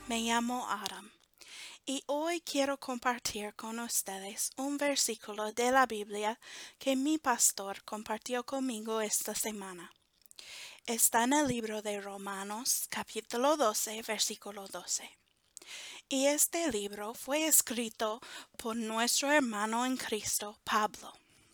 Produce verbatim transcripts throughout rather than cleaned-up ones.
Me llamo Adam y hoy quiero compartir con ustedes un versículo de la Biblia que mi pastor compartió conmigo esta semana. Está en el libro de Romanos, capítulo doce, versículo doce. Y este libro fue escrito por nuestro hermano en Cristo, Pablo.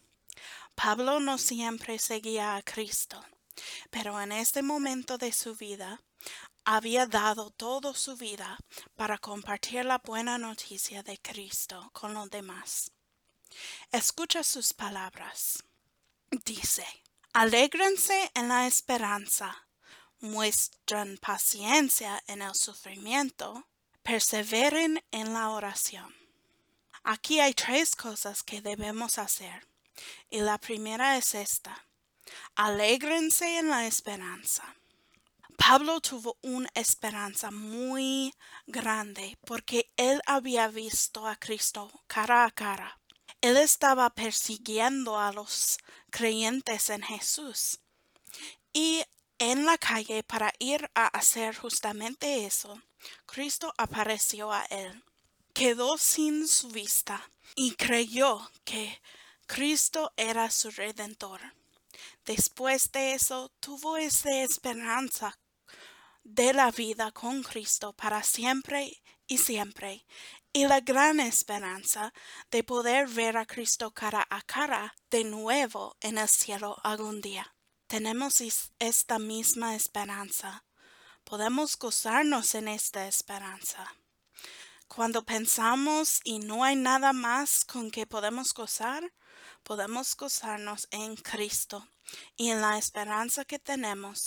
Pablo no siempre seguía a Cristo, pero en este momento de su vida, había dado toda su vida para compartir la buena noticia de Cristo con los demás. Escucha sus palabras. Dice, alégrense en la esperanza, muestren paciencia en el sufrimiento, perseveren en la oración. Aquí hay tres cosas que debemos hacer, y la primera es esta: alégrense en la esperanza. Pablo tuvo una esperanza muy grande porque él había visto a Cristo cara a cara. Él estaba persiguiendo a los creyentes en Jesús. Y en la calle, para ir a hacer justamente eso, Cristo apareció a él. Quedó sin su vista y creyó que Cristo era su redentor. Después de eso, tuvo esa esperanza de la vida con Cristo para siempre y siempre, y la gran esperanza de poder ver a Cristo cara a cara de nuevo en el cielo algún día. Tenemos esta misma esperanza. Podemos gozarnos en esta esperanza. Cuando pensamos y no hay nada más con que podemos gozar, podemos gozarnos en Cristo y en la esperanza que tenemos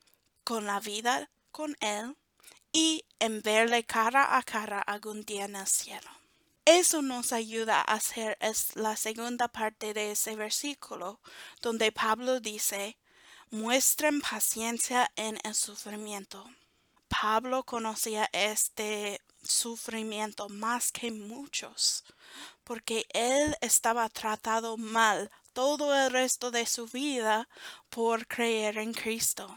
con la vida con Él y en verle cara a cara algún día en el cielo. Eso nos ayuda a hacer es la segunda parte de ese versículo, donde Pablo dice, muestren paciencia en el sufrimiento. Pablo conocía este sufrimiento más que muchos, porque él estaba tratado mal todo el resto de su vida por creer en Cristo.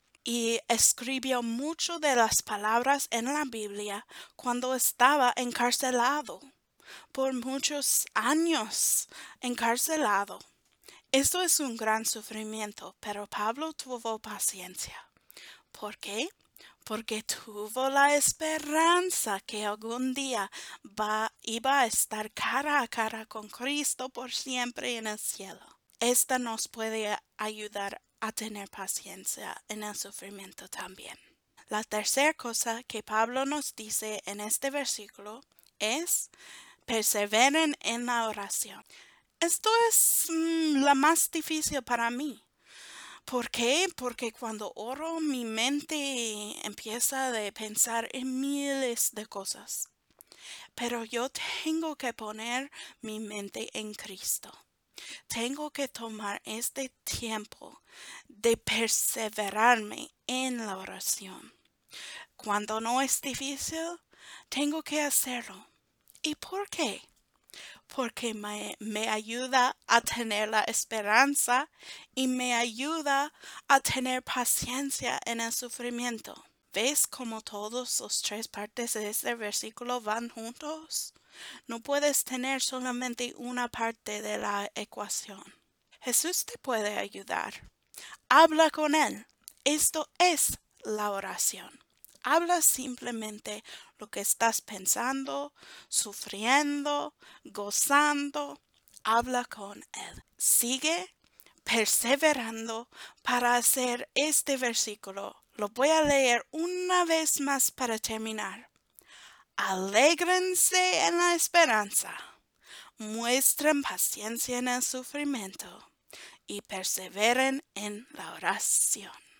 Y escribió mucho de las palabras en la Biblia cuando estaba encarcelado, por muchos años encarcelado. Esto es un gran sufrimiento, pero Pablo tuvo paciencia. ¿Por qué? Porque tuvo la esperanza que algún día va, iba a estar cara a cara con Cristo por siempre en el cielo. Esta nos puede ayudar a tener paciencia en el sufrimiento también. La tercera cosa que Pablo nos dice en este versículo es: perseveren en la oración. Esto es mm, la más difícil para mí. ¿Por qué? Porque cuando oro mi mente empieza a pensar en miles de cosas. Pero yo tengo que poner mi mente en Cristo. Tengo que tomar este tiempo de perseverarme en la oración. Cuando no es difícil, tengo que hacerlo. ¿Y por qué? Porque me, me ayuda a tener la esperanza y me ayuda a tener paciencia en el sufrimiento. ¿Ves cómo todas las tres partes de este versículo van juntos? No puedes tener solamente una parte de la ecuación. Jesús te puede ayudar. Habla con Él. Esto es la oración. Habla simplemente lo que estás pensando, sufriendo, gozando. Habla con Él. Sigue perseverando para hacer este versículo. Lo voy a leer una vez más para terminar. Alégrense en la esperanza, muestren paciencia en el sufrimiento y perseveren en la oración.